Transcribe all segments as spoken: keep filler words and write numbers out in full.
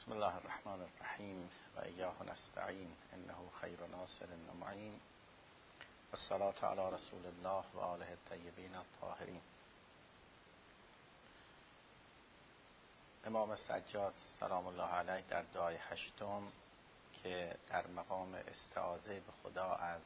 بسم الله الرحمن الرحیم و ایاه نستعین انه خیر ناصر و معین والصلاة علی رسول الله و آله الطیبین الطاهرین. امام سجاد سلام الله علیه در دعای هشتم که در مقام استعاذه به خدا از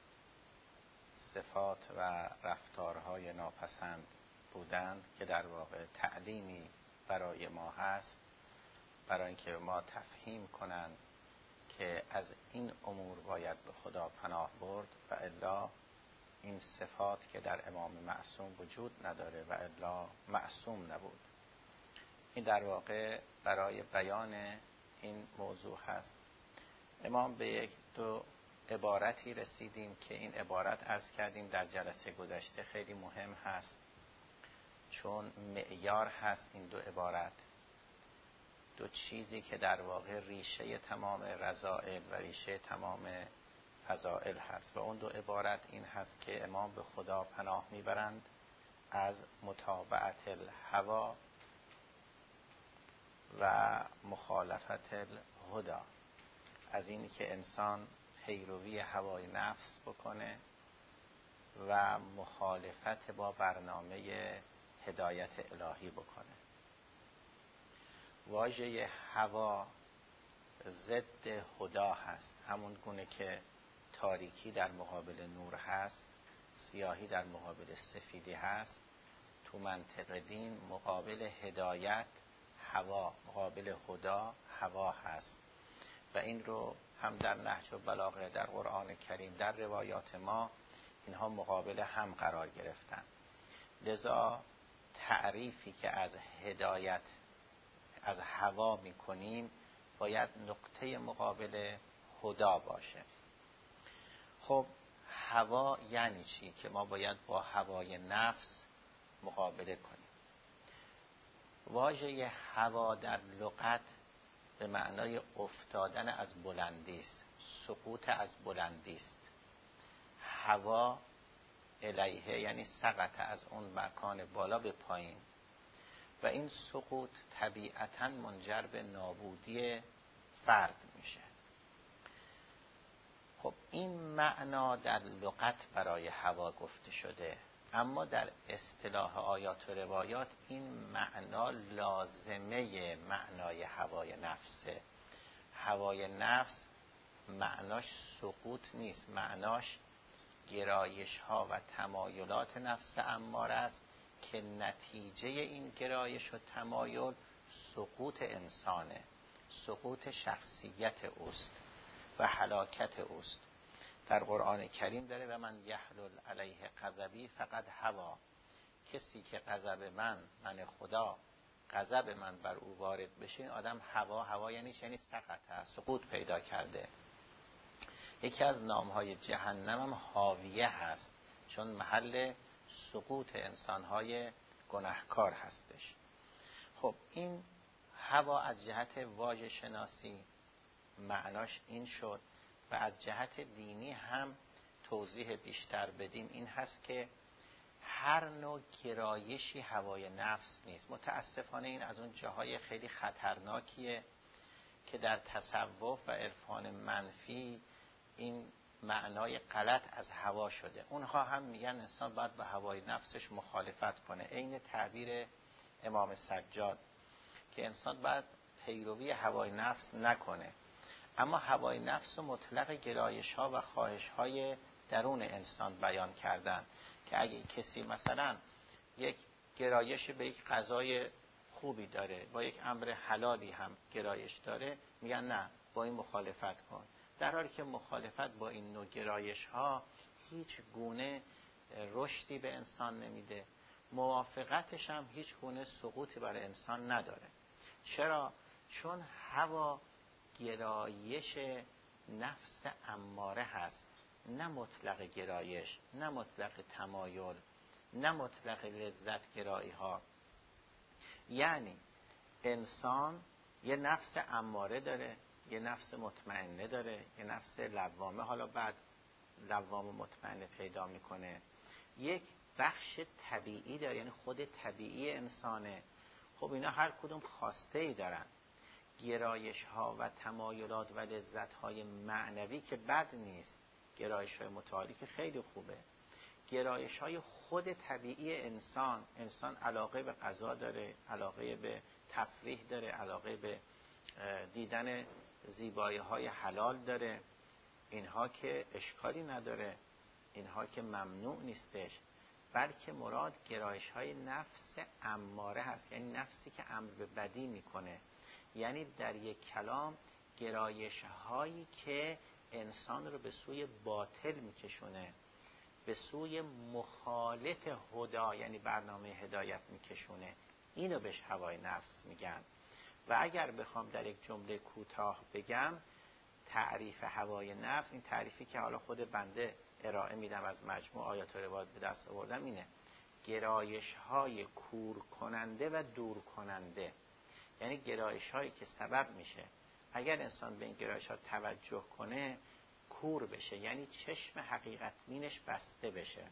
صفات و رفتارهای ناپسند بودند که در واقع تعلیمی برای ما هست، برای اینکه ما تفهیم کنند که از این امور باید به خدا پناه برد و الا این صفات که در امام معصوم وجود نداره و الا معصوم نبود. این در واقع برای بیان این موضوع هست. امام به یک دو عبارتی رسیدیم که این عبارت عرض کردیم در جلسه گذشته خیلی مهم هست، چون معیار هست این دو عبارت، دو چیزی که در واقع ریشه تمام رذائل و ریشه تمام فضائل هست. و اون دو عبارت این هست که امام به خدا پناه میبرند از متابعت الهوا و مخالفت الهدی، از اینی که انسان پیروی هوای نفس بکنه و مخالفت با برنامه هدایت الهی بکنه. واژه هوا ضد هدا هست، همون گونه که تاریکی در مقابل نور هست، سیاهی در مقابل سفیدی هست. تو منطق دین مقابل هدایت هوا، مقابل هدا هوا هست و این رو هم در نهج و بلاغه، در قرآن کریم، در روایات ما اینها مقابل هم قرار گرفتن. لذا تعریفی که از هدایت از هوا میکنیم باید نقطه مقابل هدا باشه. خب هوا یعنی چی؟ که ما باید با هوای نفس مقابله کنیم. واژه هوا در لغت به معنای افتادن از بلندی است، سقوط از بلندی است. هوا الیه یعنی سقط، از اون مکان بالا به پایین، و این سقوط طبیعتاً منجر به نابودی فرد میشه. خب این معنا در لغت برای هوا گفته شده، اما در اصطلاح آیات و روایات این معنا لازمه معنای هوای نفسه. هوای نفس معناش سقوط نیست، معناش گرایش ها و تمایلات نفس اماره است که نتیجه این گرایش و تمایل سقوط انسانه، سقوط شخصیت اوست و هلاکت اوست. در قرآن کریم داره و من یحلل علیه غضبی فقد هوا، کسی که غضب من، من خدا غضب من بر او وارد بشه، این آدم هوا، هوا یعنی یعنی سقط، سقوط پیدا کرده. یکی از نامهای جهنم هم حاویه هست، چون محل سقوط انسانهای گناهکار هستش. خب این هوا از جهت واژه شناسی معناش این شد و از جهت دینی هم توضیح بیشتر بدیم این هست که هر نوع گرایشی هوای نفس نیست. متاسفانه این از اون جاهای خیلی خطرناکیه که در تصوف و عرفان منفی این معنای غلط از هوا شده. اونها هم میگن انسان باید به هوای نفسش مخالفت کنه، عین تعبیر امام سجاد که انسان باید پیروی هوای نفس نکنه. اما هوای نفس و مطلق گرایش ها و خواهش های درون انسان بیان کردن که اگه کسی مثلا یک گرایش به یک غذای خوبی داره، با یک امر حلالی هم گرایش داره، میگن نه، با این مخالفت کن، در حالی که مخالفت با این نوع گرایش ها هیچ گونه رشدی به انسان نمیده، موافقتش هم هیچ گونه سقوطی برای انسان نداره. چرا؟ چون هوا گرایش نفس اماره هست، نه مطلق گرایش، نه مطلق تمایل، نه مطلق لذت گرایی ها. یعنی انسان یه نفس اماره داره، یه نفس مطمئنه داره، یه نفس لوامه، حالا بعد لوامه مطمئنه پیدا میکنه، یک بخش طبیعی داره، یعنی خود طبیعی انسانه. خب اینا هر کدوم خواسته ای دارن. گرایش ها و تمایلات و لذت های معنوی که بد نیست، گرایش های متعالی که خیلی خوبه، گرایش های خود طبیعی انسان، انسان علاقه به غذا داره، علاقه به تفریح داره، علاقه به دیدن زیبایی های حلال داره، اینها که اشکالی نداره، اینها که ممنوع نیستش، بلکه مراد گرایش های نفس اماره هست، یعنی نفسی که امر به بدی میکنه، یعنی در یک کلام گرایش هایی که انسان رو به سوی باطل میکشونه، به سوی مخالف هدا یعنی برنامه هدایت میکشونه، اینو بهش هوای نفس میگن. و اگر بخوام در یک جمله کوتاه بگم تعریف هوای نفس، این تعریفی که حالا خود بنده ارائه میدم از مجموع آیات و روایات به دست آوردم، اینه: گرایش های کور کننده و دور کننده، یعنی گرایش هایی که سبب میشه اگر انسان به این گرایش ها توجه کنه کور بشه، یعنی چشم حقیقت بینش بسته بشه،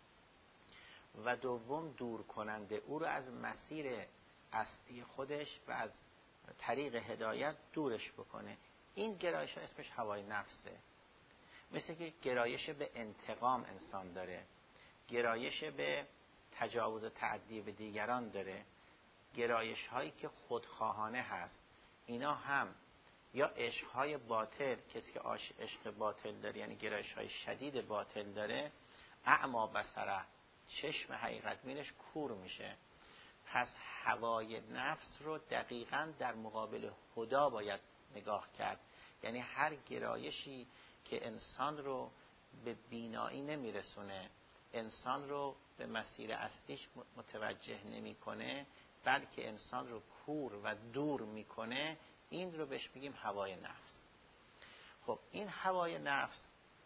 و دوم دور کننده، او رو از مسیر اصلی خودش و از طریق هدایت دورش بکنه. این گرایش ها اسمش هوای نفسه. مثل که گرایش به انتقام انسان داره، گرایش به تجاوز و تعدی به دیگران داره، گرایش هایی که خودخواهانه هست، اینا هم یا عشق های باطل، کسی که عشق باطل داره یعنی گرایش های شدید باطل داره، اعما بصره، چشم حقیقت بینش کور میشه. پس هوای نفس رو دقیقاً در مقابل هدا باید نگاه کرد، یعنی هر گرایشی که انسان رو به بینایی نمیرسونه، انسان رو به مسیر اصلیش متوجه نمیکنه، بلکه انسان رو کور و دور میکنه، این رو بهش میگیم هوای نفس. خب این هوای نفس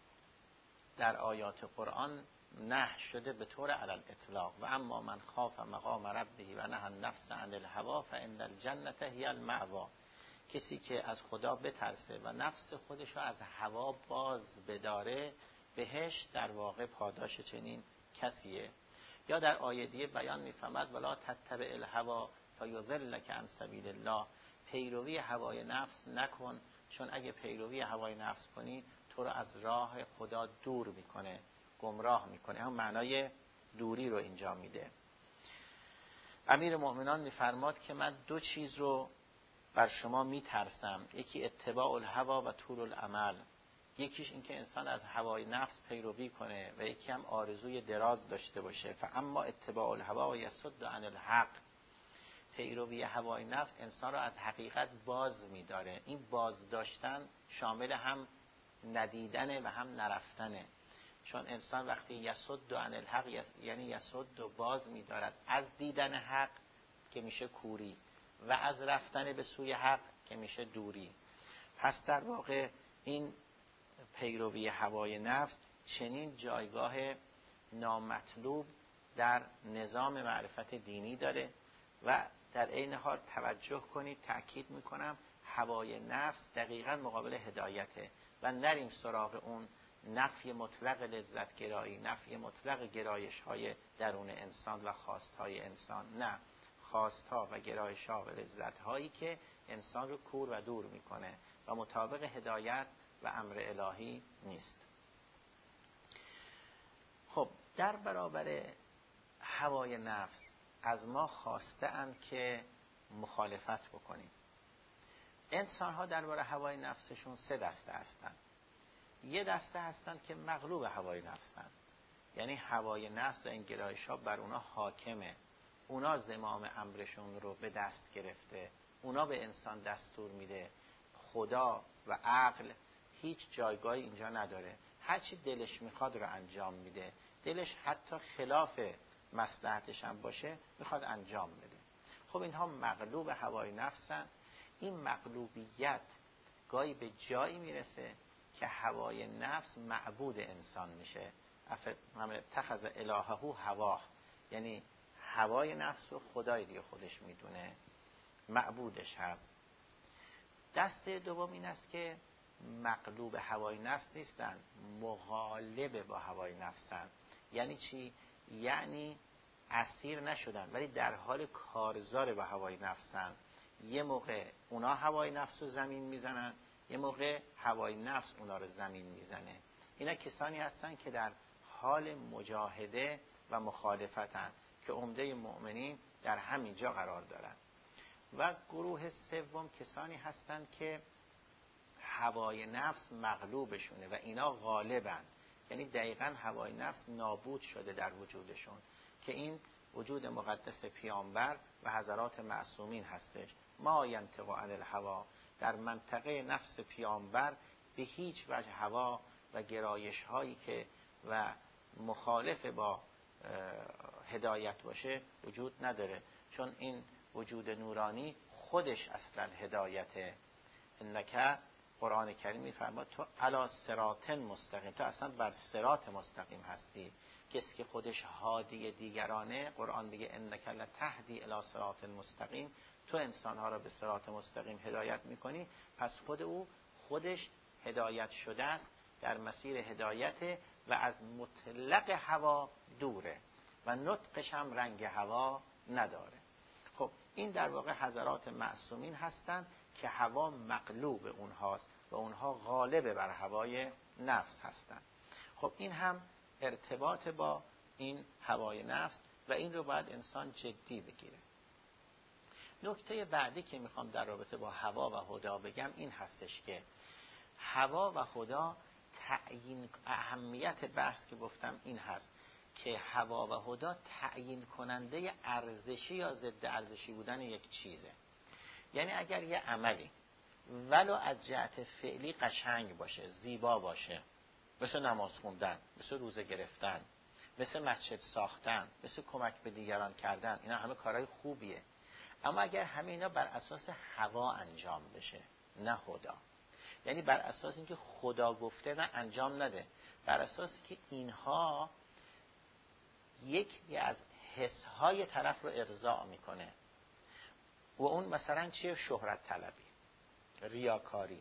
در آیات قرآن نهی شده به طور علل اطلاق: و اما من خاف مقام ربه و نهی النفس عن الهوا فان الجنة هی المأوا. کسی که از خدا بترسه و نفس خودش رو از هوا باز بداره، بهش در واقع پاداش چنین کسیه. یا در آیه دیگه بیان می‌فرماد: ولا تتبع الهوا فیضلک عن سبیل الله. پیروی هوای نفس نکن، چون اگه پیروی هوای نفس کنی تو رو از راه خدا دور میکنه، گمراه میکنه. هم معنای دوری رو اینجا میده. امیر مؤمنان میفرماد که من دو چیز رو بر شما میترسم: یکی اتباع الهوا و طول الامل، یکیش این که انسان از هوای نفس پیروی کنه و یکی هم آرزوی دراز داشته باشه. فاما اتباع الهوا و یصد عن الحق. پیروی هوای نفس انسان رو از حقیقت باز میداره. این باز داشتن شامل هم ندیدنه و هم نرفتنه، چون انسان وقتی یصد عن الحق یعنی یصد و باز میدارد از دیدن حق که میشه کوری و از رفتن به سوی حق که میشه دوری. پس در واقع این پیروی هوای نفس چنین جایگاه نامطلوب در نظام معرفت دینی داره. و در عین حال توجه کنید، تأکید میکنم هوای نفس دقیقاً مقابل هدایته و نریم سراغ اون نفی مطلق لذت گرایی، نفی مطلق گرایش های درون انسان و خواست های انسان. نه، خواست ها و گرایش ها و لذت هایی که انسان رو کور و دور میکنه و مطابق هدایت و امر الهی نیست. خب در برابر هوای نفس از ما خواسته اند که مخالفت بکنیم. انسان ها درباره هوای نفسشون سه دسته هستند. یه دسته هستند که مغلوب هوای نفسند، یعنی هوای نفس و این گرایش ها بر اونا حاکمه، اونا زمام امرشون رو به دست گرفته، اونا به انسان دستور میده. خدا و عقل هیچ جایگاهی اینجا نداره، هرچی دلش میخواد رو انجام میده، دلش حتی خلاف مصلحتش هم باشه میخواد انجام بده. خب اینها مغلوب هوای نفسن. این مغلوبیت گاهی به جایی میرسه که هوای نفس معبود انسان میشه. من اتخذ الهه هواه، یعنی هوای نفس رو خدای دیگه خودش میدونه، معبودش هست. دسته دوم این است که مغلوب هوای نفس نیستن، مغالب با هوای نفسن. یعنی چی؟ یعنی اسیر نشدن ولی در حال کارزار با هوای نفسن. یه موقع اونا هوای نفس رو زمین میزنن، یه موقع هوای نفس اونا رو زمین میزنه. اینا کسانی هستن که در حال مجاهده و مخالفتن که عمده مؤمنین در همین جا قرار دارن. و گروه سوم کسانی هستن که هوای نفس مغلوبشونه و اینا غالبن، یعنی دقیقاً هوای نفس نابود شده در وجودشون، که این وجود مقدس پیامبر و حضرات معصومین هستش. ما ینطق عن الهوی، در منطقه نفس پیامبر به هیچ وجه هوا و گرایش هایی که و مخالف با هدایت باشه وجود نداره، چون این وجود نورانی خودش اصلا هدایته. انک قرآن کریم میفرماد تو علی صراط مستقیم، تو اصلا بر صراط مستقیم هستی. کسی که خودش هادی دیگرانه، قرآن میگه انک لتهدی الی صراط مستقیم، تو انسانها را به صراط مستقیم هدایت میکنی، پس خود او خودش هدایت شده است، در مسیر هدایت و از مطلق هوا دوره و نطقش هم رنگ هوا نداره. خب این در واقع حضرات معصومین هستند که هوا مغلوب اونهاست و اونها غالب بر هوای نفس هستند. خب این هم ارتباط با این هوای نفس و این رو باید انسان جدی بگیره. نکته بعدی که میخوام در رابطه با هوا و هدا بگم این هستش که هوا و هدا تعیین، اهمیت بحث که گفتم این هست که هوا و هدا تعیین کننده ارزشی یا ضد ارزشی بودن یک چیزه. یعنی اگر یه عملی ولو از جهت فعلی قشنگ باشه، زیبا باشه، مثل نماز خوندن، مثل روزه گرفتن، مثل مسجد ساختن، مثل کمک به دیگران کردن، اینا همه کارهای خوبیه، اما اگر همه اینا بر اساس هوا انجام بشه نه هدا، یعنی بر اساس اینکه خدا گفته نه انجام نده، بر اساسی که اینها یکی از حسهای طرف رو ارضاء میکنه و اون مثلا چیه؟ شهرت طلبی، ریاکاری.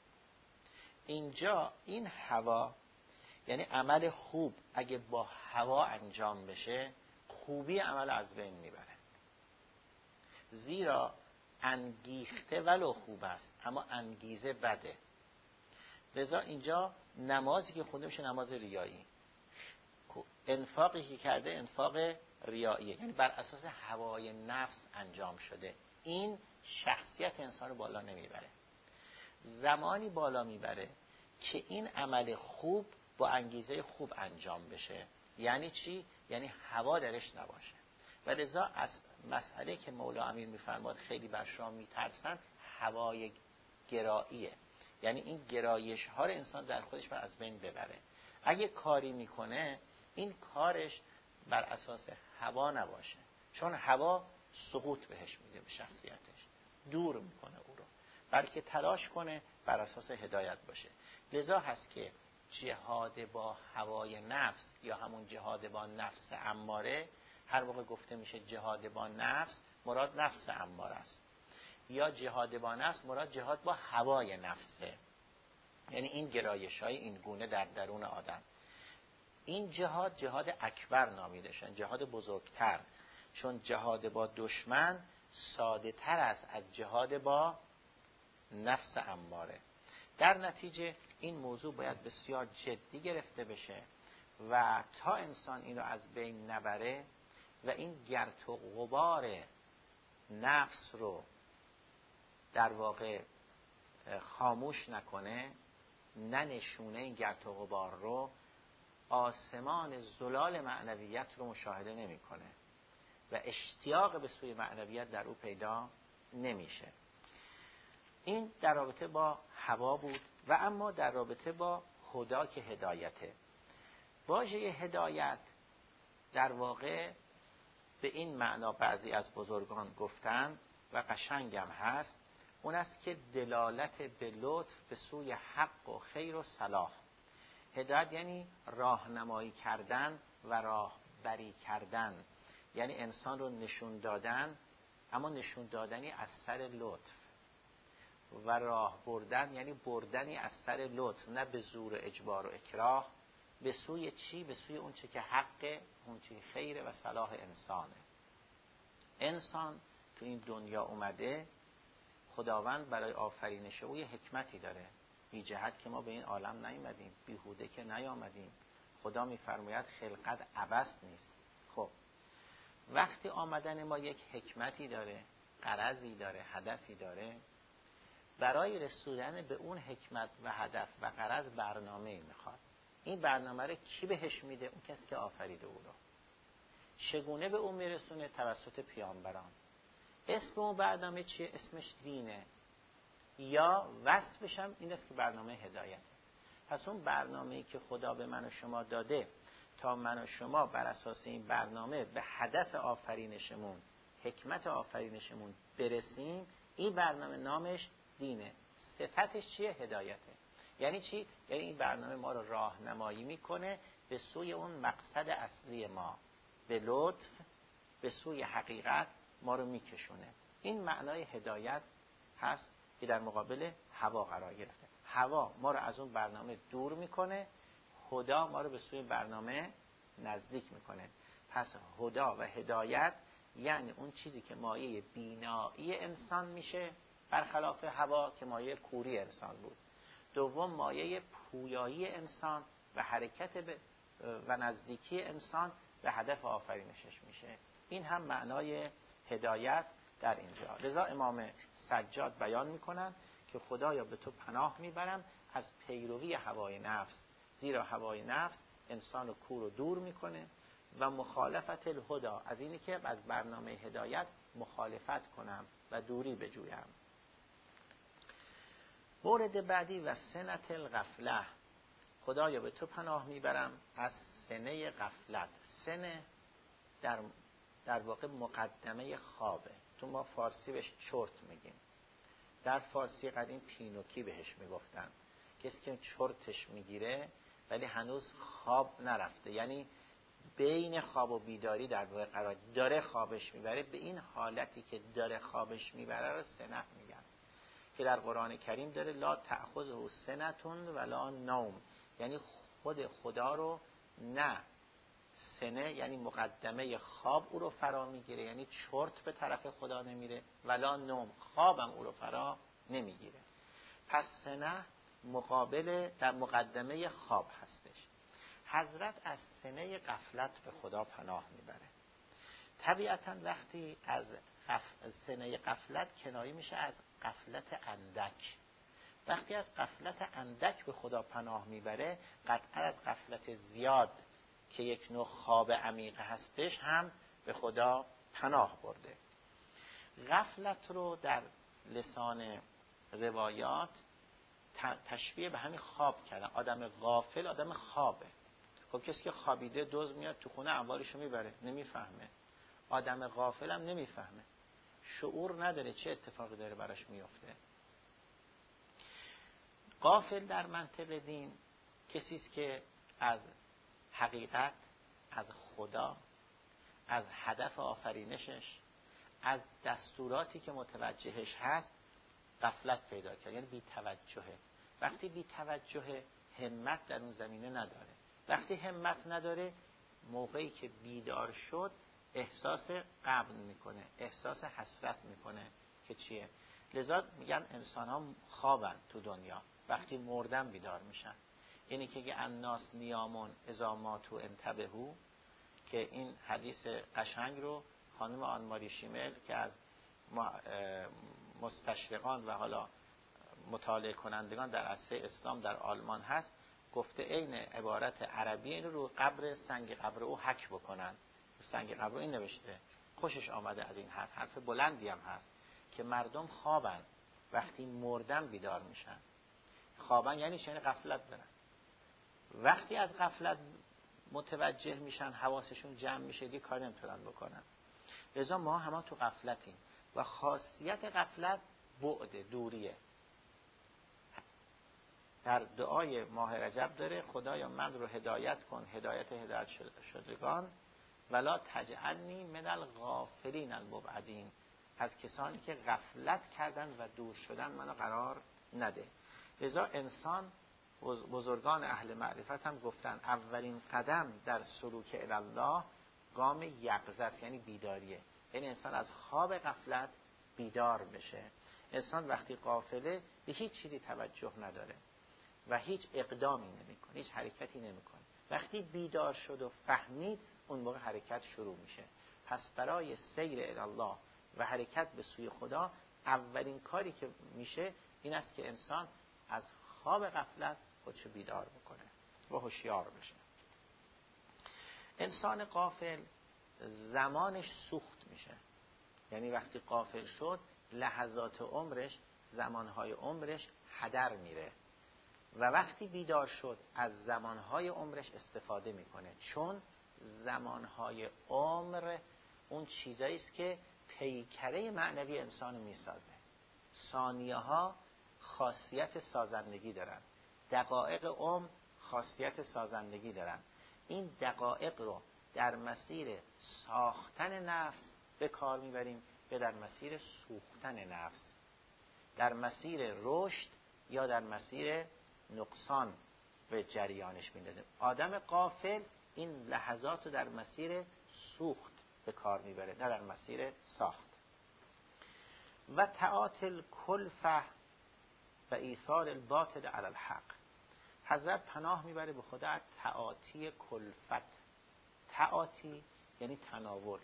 اینجا این هوا، یعنی عمل خوب اگه با هوا انجام بشه خوبی عمل از بین میبره، زیرا انگیخته ولو خوب است اما انگیزه بده. لذا اینجا نمازی که خونده میشه نماز ریایی، انفاقی که کرده انفاق ریاییه، یعنی بر اساس هوای نفس انجام شده. این شخصیت انسان رو بالا نمیبره، زمانی بالا میبره که این عمل خوب با انگیزه خوب انجام بشه. یعنی چی؟ یعنی هوا درش نباشه. و لذا از مسئله که مولا امیر میفرماد خیلی بر شما میترسن، هوای گراییه، یعنی این گرایش ها رو انسان در خودش بر از بین ببره. اگه کاری میکنه این کارش بر اساس هوا نباشه، چون هوا سقوط بهش میده، به شخصیتش دور میکنه او رو، بلکه تلاش کنه بر اساس هدایت باشه. لذا هست که جهاد با هوای نفس یا همون جهاد با نفس اماره، هر موقع گفته میشه جهاد با نفس مراد نفس اماره است، یا جهاد با نفس مراد جهاد با هوای نفسه، یعنی این گرایش های این گونه در درون آدم. این جهاد جهاد اکبر نامیده شد، جهاد بزرگتر، چون جهاد با دشمن ساده تر است از جهاد با نفس اماره. در نتیجه این موضوع باید بسیار جدی گرفته بشه و تا انسان این رو از بین نبره و این گرد و غبار نفس رو در واقع خاموش نکنه، ننشونه این گرد و غبار رو، آسمان زلال معنویت رو مشاهده نمیکنه و اشتیاق به سوی معنویت در او پیدا نمیشه. این در رابطه با هوا بود. و اما در رابطه با هدا که هدایته، واژه هدایت در واقع به این معنا بعضی از بزرگان گفتن و قشنگم هست، اون است که دلالت به لطف به سوی حق و خیر و صلاح. هدایت یعنی راهنمایی کردن و راهبری کردن، یعنی انسان رو نشون دادن، اما نشون دادنی از سر لطف، و راه بردن یعنی بردنی از سر لطف، نه به زور و اجبار و اکراه. به سوی چی؟ به سوی اون چه که حق، اون چه خیر و صلاح انسانه. انسان تو این دنیا اومده خداوند برای آفرینش او یه حکمتی داره. بی جهت که ما به این عالم نیامدیم، بیهوده که نیامدیم. خدا میفرماید خلقت عبث نیست. خب وقتی آمدن ما یک حکمتی داره، غرضی داره، هدفی داره، برای رسیدن به اون حکمت و هدف و غرض برنامه‌ای میخواد. این برنامه رو کی بهش میده؟ اون کسی که آفریده او رو. چگونه به اون میرسونه؟ توسط پیامبران. اسم اون برنامه چیه؟ اسمش دینه، یا وصفش هم این است که برنامه هدایت. پس اون برنامه‌ای که خدا به من و شما داده تا من و شما بر اساس این برنامه به هدف آفرینشمون، حکمت آفرینشمون برسیم، این برنامه نامش دینه. صفتش چیه؟ هدایته. یعنی چی؟ یعنی این برنامه ما رو راهنمایی میکنه به سوی اون مقصد اصلی ما، به لطف به سوی حقیقت ما رو میکشونه. این معنای هدایت هست که در مقابل هوا قرار گرفته. هوا ما رو از اون برنامه دور میکنه، خدا ما رو به سوی برنامه نزدیک میکنه. پس هدا و هدایت یعنی اون چیزی که مایه بینایی انسان میشه، برخلاف هوا که مایه کوری انسان بود. دوم مایه پویایی انسان و حرکت به و نزدیکی انسان به هدف آفرینشش میشه. این هم معنای هدایت در اینجا. لذا امام سجاد بیان میکنن که خدایا به تو پناه میبرم از پیروی هوای نفس، زیرا هوای نفس انسان رو کور و دور میکنه، و مخالفت الهدا، از اینی که از برنامه هدایت مخالفت کنم و دوری بجویم. مورد بعدی و سنت الغفله، خدایا به تو پناه میبرم از سنه غفلت. سنه در در واقع مقدمه خوابه. تو ما فارسی بهش چرت میگیم، در فارسی قدیم پینوکی بهش میگفتن. کسی که چرتش میگیره ولی هنوز خواب نرفته، یعنی بین خواب و بیداری در واقع قرار داره، خوابش میبره. به این حالتی که داره خوابش میبره رو سنه میگن، که در قرآن کریم داره لا تأخذه سنتون ولا نوم، یعنی خود خدا رو نه سنه یعنی مقدمه خواب او رو فرا میگیره، یعنی چرت به طرف خدا نمیره، ولا نوم خوابم او رو فرا نمیگیره. پس سنه مقابل در مقدمه خواب هستش. حضرت از سنه غفلت به خدا پناه میبره. طبیعتا وقتی از غف... سنه غفلت کنایه میشه از غفلت اندک. وقتی از غفلت اندک به خدا پناه میبره، قطعا از غفلت زیاد که یک نوع خواب عمیق هستش هم به خدا پناه برده. غفلت رو در لسان روایات تشبیه به همین خواب کردن. آدم غافل آدم خوابه. خب کسی که خوابیده دزد میاد تو خونه اموالشو میبره، نمیفهمه. آدم غافل هم نمیفهمه، شعور نداره چه اتفاقی داره براش میفته. غافل در منطق دین کسی است که از حقیقت، از خدا، از هدف آفرینشش، از دستوراتی که متوجهش هست غفلت پیدا کرد، یعنی بی توجهه. وقتی بی توجه، همت در اون زمینه نداره. وقتی همت نداره، موقعی که بیدار شد احساس غبن میکنه، احساس حسرت میکنه که چیه. لذا میگن انسان ها خوابن تو دنیا، وقتی مردن بیدار میشن. اینی که اگه الناس نیامون اذا ماتوا انتبهوا، که این حدیث قشنگ رو خانم آن ماری شیمل که از مستشرقان و حالا مطالعه کنندگان در عرصه اسلام در آلمان هست گفته، این عبارت عربی این رو قبر سنگ قبر او حک بکنن. سنگ قبر این نوشته، خوشش آمده از این حرف. حرف بلندی هم هست که مردم خوابن، وقتی مردن بیدار میشن. خوابن یعنی چه؟ غفلت دارن. وقتی از غفلت متوجه میشن، حواسشون جمع میشه، دیگه کاری نمیتونن بکنن. لذا ما همه تو غفلتیم و خاصیت غفلت بعد، دوریه. در دعای ماه رجب داره خدایا من رو هدایت کن، هدایت هدایت شدگان، ولا تجعلنی من الغافلین المبعدین، از کسانی که غفلت کردن و دور شدن منو قرار نده. لذا انسان، بزرگان اهل معرفت هم گفتن اولین قدم در سلوک الی الله گام یقظه است، یعنی بیداریه. یعنی انسان از خواب غفلت بیدار بشه. انسان وقتی غافله به هیچ چیزی توجه نداره و هیچ اقدامی نمیکنه، هیچ حرکتی نمیکنه. وقتی بیدار شد و فهمید، اون موقع حرکت شروع میشه. پس برای سیر الی الله و حرکت به سوی خدا اولین کاری که میشه این است که انسان از خواب غفلت خودشو بیدار بکنه و هوشیار بشه. انسان غافل زمانش سوخت میشه، یعنی وقتی غافل شد لحظات عمرش، زمانهای عمرش هدر میره و وقتی بیدار شد از زمانهای عمرش استفاده میکنه، چون زمانهای عمر اون چیزایی است که پیکره معنوی انسانو میسازه. ثانیه ها خاصیت سازندگی دارن، دقایق عمر خاصیت سازندگی دارن. این دقایق رو در مسیر ساختن نفس به کار میبریم یا در مسیر سوختن نفس، در مسیر رشد یا در مسیر نقصان به جریانش میندازیم. آدم غافل این لحظات رو در مسیر سوخت به کار میبره، نه در مسیر ساخت. و تعاطل کلفه و ایثار الباطل علی الحق. حضرت پناه میبره به خدا از تعاطی کلفت. تعاطی یعنی تناول،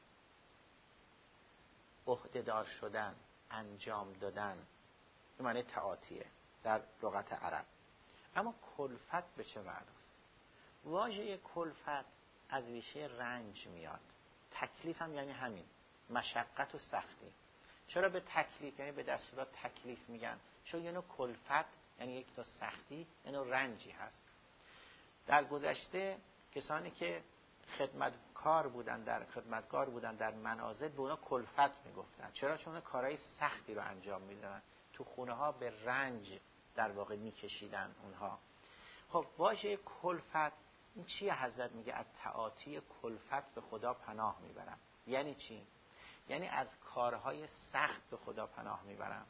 عهده‌دار شدن، انجام دادن، این معنی تعاطیه در لغت عرب. اما کلفت به چه معناست؟ واژه کلفت از ریشه رنج میاد. تکلیف هم یعنی همین، مشقت و سختی. چرا به تکلیف یعنی به دستورات تکلیف میگن؟ چون یه نوع کلفت یعنی یک تا سختی، یه نوع رنجی هست. در گذشته کسانی که خدمتکار بودن در خدمتگار بودن در منازل به اونا کلفت میگفتن. چرا؟ چون اونا کارهای سختی رو انجام میدادن، تو خونه ها به رنج در واقع میکشیدن اونها. خب واژه کلفت این چیه؟ حضرت میگه از تعاطی کلفت به خدا پناه میبرم. یعنی چی؟ یعنی از کارهای سخت به خدا پناه میبرم،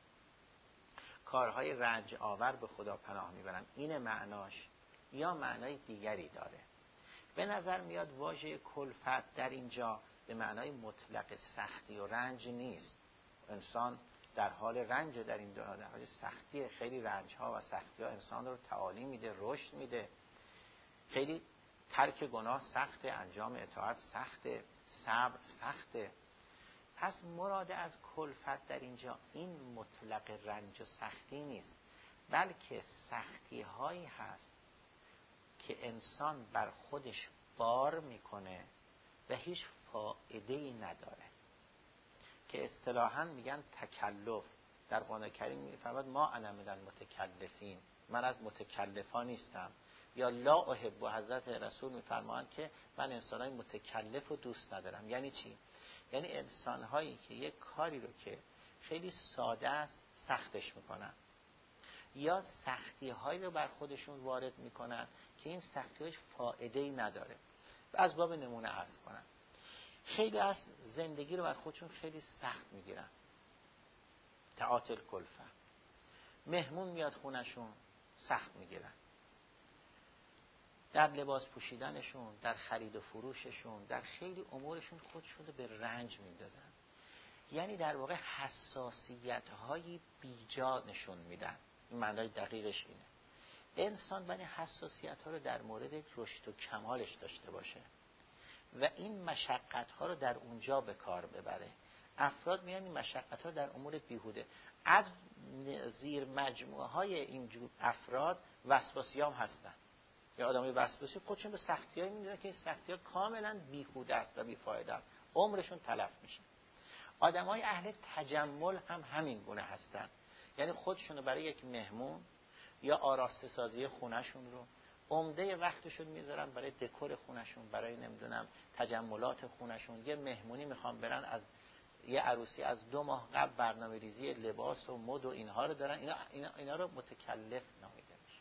کارهای رنج آور به خدا پناه میبرم. این معناش یا معنای دیگری داره؟ به نظر میاد واژه کلفت در اینجا به معنای مطلق سختی و رنج نیست. انسان در حال رنج در این دنیا، در حال سختی. خیلی رنج ها و سختی ها انسان رو تعالی میده، رشد میده. خیلی ترک گناه سخته، انجام اطاعت سخته، صبر سخته. پس مراد از کلفت در اینجا این مطلق رنج و سختی نیست، بلکه سختی هایی هست که انسان بر خودش بار میکنه و هیچ فایده ای نداره، که اصطلاحاً میگن تکلف. در قرآن کریم میفرماد ما انا من المتکلفین، من از متکلفان نیستم. یا لا احب، حضرت رسول میفرمایند که من انسانای متکلف رو دوست ندارم. یعنی چی؟ یعنی انسانهایی که یک کاری رو که خیلی ساده است سختش میکنن، یا سختی هایی رو بر خودشون وارد میکنن که این سختی‌هاش فایده‌ای نداره. از باب نمونه عرض کنم، خیلی از زندگی رو بر خودشون خیلی سخت میگیرن. تعاطل کلفه. مهمون میاد خونشون سخت میگیرن، در لباس پوشیدنشون، در خرید و فروششون، در خیلی امورشون خودشون رو به رنج میندازن. یعنی در واقع حساسیت هایی بیجا نشون میدن. این معنای دقیقش اینه. انسان باید حساسیت ها رو در مورد رشد و کمالش داشته باشه و این مشقت ها رو در اونجا به کار ببره. افراد میان این مشقت ها در امور بیهوده. از زیر مجموعه های اینجور افراد وسواسی هم هستن. یا آدمای وسواسی خودشون به سختی‌های میدونن که این سختی‌ها کاملا بیهوده است و بیفایده است، عمرشون تلف میشه. آدمای اهل تجمل هم همین گونه هستن، یعنی خودشون رو برای یک مهمون یا آراسته سازی خونه‌شون رو عمده وقتشون میذارن برای دکور خونه‌شون، برای نمیدونم تجملات خونه‌شون. یه مهمونی میخوان برن، از یه عروسی از دو ماه قبل برنامه ریزی لباس و مد و اینها رو دارن. اینا, اینا, اینا رو متکلف نامیده میشه.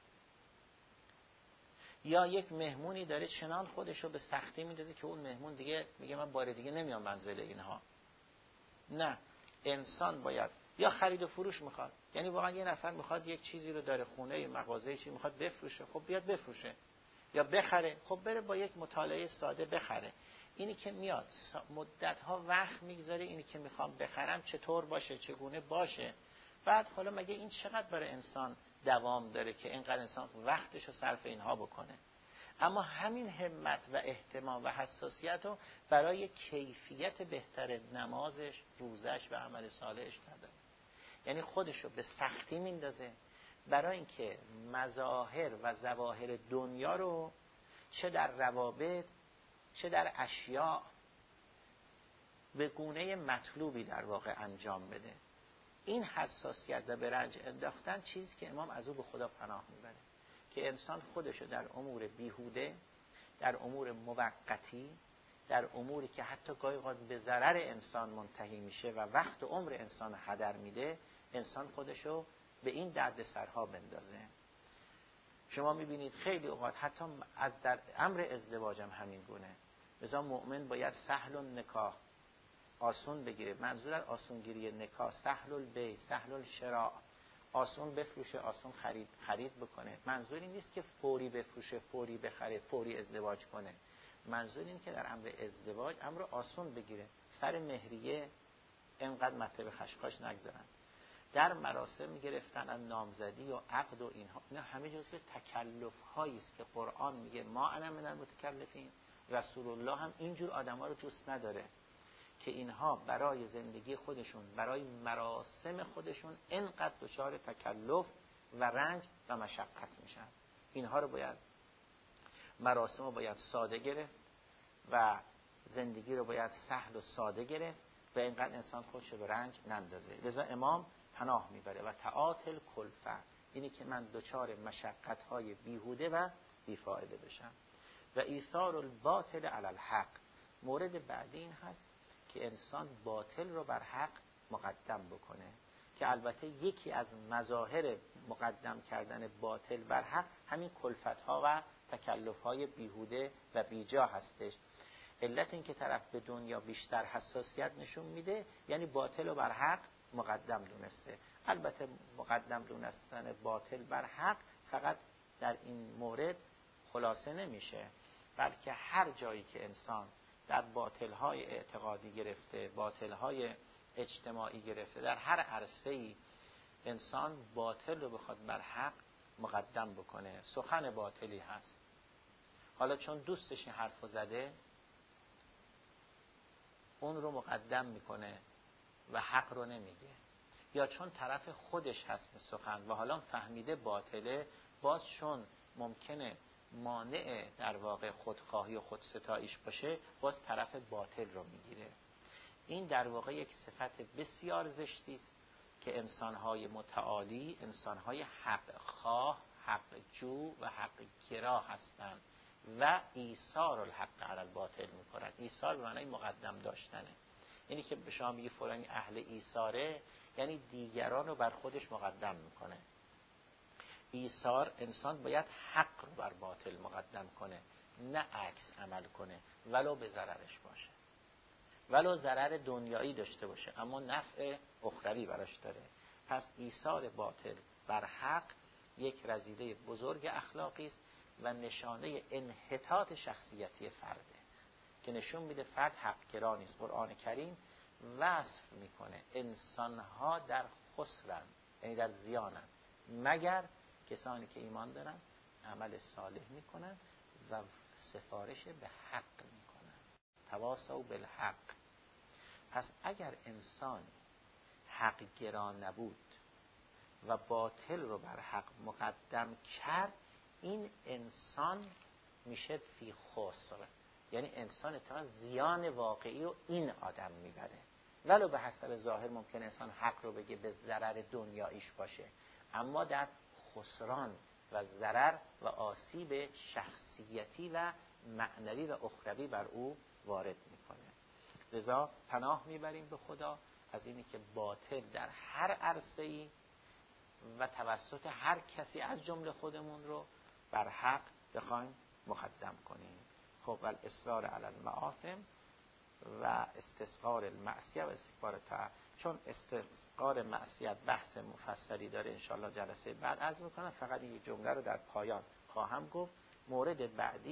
یا یک مهمونی داره چنان خودش رو به سختی میندازه که اون مهمون دیگه میگه من بار دیگه نمیام منزل اینها. نه، انسان باید یا خرید و فروش میخواد، یعنی واقعا یه نفر میخواد یک چیزی رو داره، خونه، مغازه، چی میخواد بفروشه، خب بیاد بفروشه. یا بخره، خب بره با یک مطالعه ساده بخره. اینی که میاد مدت ها وقت میگذاره، اینی که میخوام بخرم چطور باشه، چگونه باشه. بعد حالا مگه این چقدر برای انسان دوام داره که اینقدر انسان وقتش رو صرف اینها بکنه؟ اما همین همت و اهتمام و حساسیت رو برای کیفیت بهتر نمازش، روزش و عمل صالحش نداره. یعنی خودشو به سختی میندازه برای اینکه مظاهر و ظواهر دنیا رو چه در روابط چه در اشیاء به گونه مطلوبی در واقع انجام بده. این حساسیت و به رنج انداختن چیزی که امام از او به خدا پناه میبره، که انسان خودشو در امور بیهوده، در امور موقتی، در اموری که حتی گاهی اوقات به ضرر انسان منتهی میشه و وقت و عمر انسان هدر میده، انسان خودشو به این دردسرها بندازه. شما میبینید خیلی اوقات حتی از در امر ازدواج هم همین گونه. لذا مؤمن باید سهل النکاح، آسون بگیره. منظور از آسونگیری نکاح سهل البیع، سهل الشراء، آسون بفروشه، آسون خرید خرید بکنه. منظور این نیست که فوری بفروشه، فوری بخره، فوری ازدواج کنه. منظور این که در امر ازدواج امر آسون بگیره. سر مهریه اینقدر مطلب خشخاش نگذارن. در مراسم میگرفتن از نامزدی و عقد و اینها، اینا همه جزء تکلف هایی است که قرآن میگه ما انا من المتکلفین. رسول الله هم اینجور آدما رو دوست نداره که اینها برای زندگی خودشون، برای مراسم خودشون اینقدر دچار تکلف و رنج و مشقت میشن. اینها رو باید، مراسم رو باید ساده گرفت و زندگی رو باید سهل و ساده گرفت و اینقدر انسان خودش رو به رنج نندازه. لذا امام پناه میبره و تعاطل کلفه، اینی که من دچار مشقت های بیهوده و بیفایده بشم. و ایثار الباطل علی الحق. مورد بعدی این هست که انسان باطل رو بر حق مقدم بکنه، که البته یکی از مظاهر مقدم کردن باطل بر حق همین کلفت‌ها و تکلف‌های بیهوده و بیجا هستش. علت این که طرف به دنیا بیشتر حساسیت نشون میده، یعنی باطل رو بر حق مقدم دونسته. البته مقدم دونستن باطل بر حق فقط در این مورد خلاصه نمیشه، بلکه هر جایی که انسان در باطل‌های اعتقادی گرفته، باطل‌های اجتماعی گرفته، در هر عرصه‌ای انسان باطل رو بخواد بر حق مقدم بکنه، سخن باطلی هست. حالا چون دوستش این حرفو زده، اون رو مقدم میکنه و حق رو نمیگه. یا چون طرف خودش هست سخن و حالا فهمیده باطله، باز چون ممکنه مانع در واقع خودخواهی و خودستایش باشه، باز طرف باطل رو میگیره. این در واقع یک صفت بسیار زشتی است که انسان‌های متعالی، انسان‌های حق خواه، حق جو و حق گرا هستند و ایثار الحق علی الباطل میکنن. ایثار به معنای مقدم داشتنه. یعنی که به شما میگه فلانی اهل ایثاره، یعنی دیگران رو بر خودش مقدم میکنه. ایثار، انسان باید حق رو بر باطل مقدم کنه، نه عکس عمل کنه، ولو به ضررش باشه، ولو ضرر دنیایی داشته باشه اما نفع اخروی براش داره. پس ایثار باطل بر حق یک رذیله بزرگ اخلاقی است و نشانه انحطاط شخصیتی فرده، که نشون میده فرد حق‌گرا نیست. قرآن کریم وصف میکنه انسانها در خسرن، یعنی در زیانن، مگر کسانی که ایمان دارن، عمل صالح میکنن و سفارش به حق میکنن. تواصوا بالحق. پس اگر انسان حق گرا نبود و باطل رو بر حق مقدم کرد، این انسان میشه فی خسر، یعنی انسان اتفاقا زیان واقعی رو این آدم میبره. ولو به حسب ظاهر ممکن انسان حق رو بگه به ضرر دنیاییش باشه، اما در خسران و ضرر و آسیب شخصیتی و معنوی و اخروی بر او وارد میکنه. لذا پناه میبریم به خدا از اینی که باطل در هر عرصه‌ای و توسط هر کسی از جمله خودمون رو بر حق بخوایم مقدم کنیم. خب و الاصرار علی المآثم و استصغار المعصیه و استکبار طاعه. چون استصغار معصیت بحث مفصلی داره، انشاءالله جلسه بعد عرض میکنم، فقط این جمله رو در پایان خواهم گفت. مورد بعدی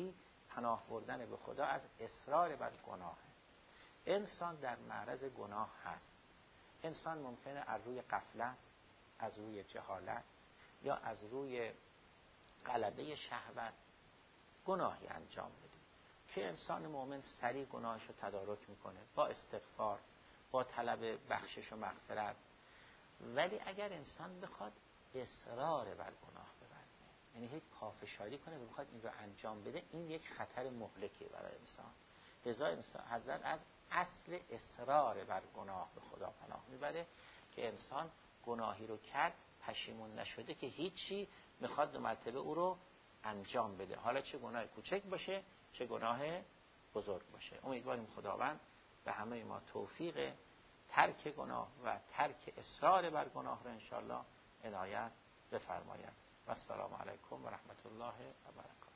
پناه بردن به خدا از اصرار بر گناه. انسان در معرض گناه هست. انسان ممکنه از روی غفلت، از روی جهالت یا از روی غلبه شهوت گناهی انجام بده که انسان مؤمن سریع گناهش رو تدارک میکنه با استغفار، با طلب بخشش و مغفرت. ولی اگر انسان بخواد اصرار بر گناه بورزه، یعنی هی پافشاری کنه و بخواد این رو انجام بده، این یک خطر مهلکی برای انسان. لذا انسان حضرت از اصل اصرار بر گناه به خدا پناه میبره که انسان گناهی رو کرد پشیمون نشده که هیچی، میخواد دو مرتبه او رو انجام بده، حالا چه گناه کوچک باشه چه گناه بزرگ باشه. امیدواریم خداوند به همه ما توفیق ترک گناه و ترک اصرار بر گناه رو انشاءالله عنایت بفرماید. و السلام علیکم و رحمت الله و برکاته.